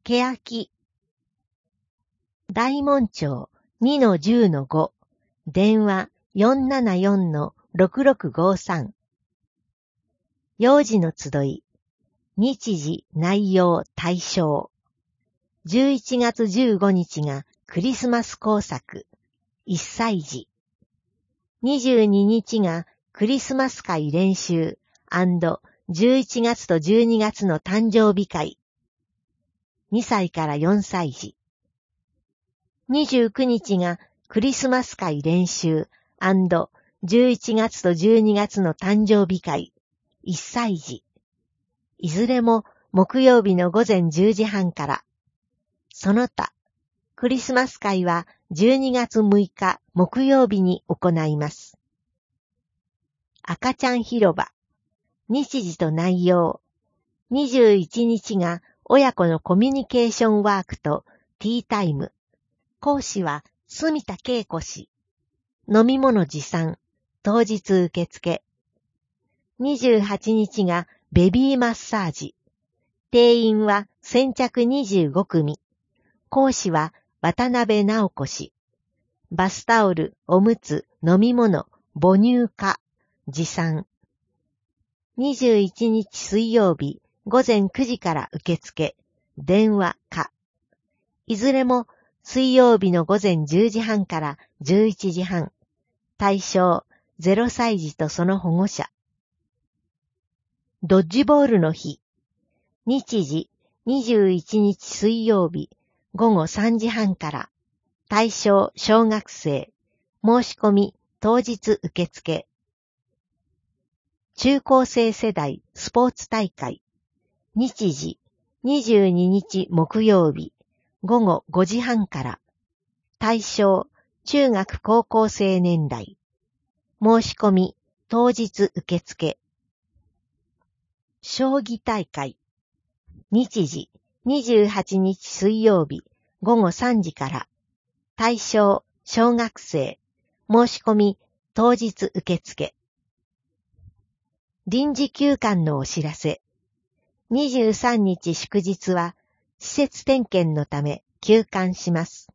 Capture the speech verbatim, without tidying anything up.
欅。大門町 にのじゅうのご、電話 よんななよんのろくろくごさん。幼児の集い、日時、内容、対象。じゅういちがつじゅうごにちがクリスマス工作、いっさい児。にじゅうににちがクリスマス会練習&じゅういちがつとじゅうにがつの誕生日会。にさいからよんさい児。にじゅうくにちがクリスマス会練習&じゅういちがつとじゅうにがつの誕生日会。いっさい児。いずれも木曜日の午前じゅうじはんから。その他、クリスマス会はじゅうにがつむいか木曜日に行います。赤ちゃん広場。日時と内容。にじゅういちにちが親子のコミュニケーションワークとティータイム。講師は住田恵子氏。飲み物持参。当日受付。にじゅうはちにちがベビーマッサージ。定員は先着にじゅうごくみ。講師は渡辺直子氏。バスタオル、おむつ、飲み物、母乳化、持参。にじゅういちにち水曜日、午前くじから受付、電話か。いずれも水曜日の午前じゅうじはんからじゅういちじはん。対象、ゼロさい児とその保護者。ドッジボールの日。日時、にじゅういちにち水曜日、ごごさんじはんから。対象、小学生。申し込み、当日受付。中高生世代スポーツ大会。日時、にじゅうににち木曜日、ごごごじはんから。対象、中学高校生年代。申し込み、当日受付。将棋大会。日時、にじゅうはちにち水曜日、ごごさんじから。対象、小学生。申し込み、当日受付。臨時休館のお知らせ。にじゅうさんにち祝日は、施設点検のため休館します。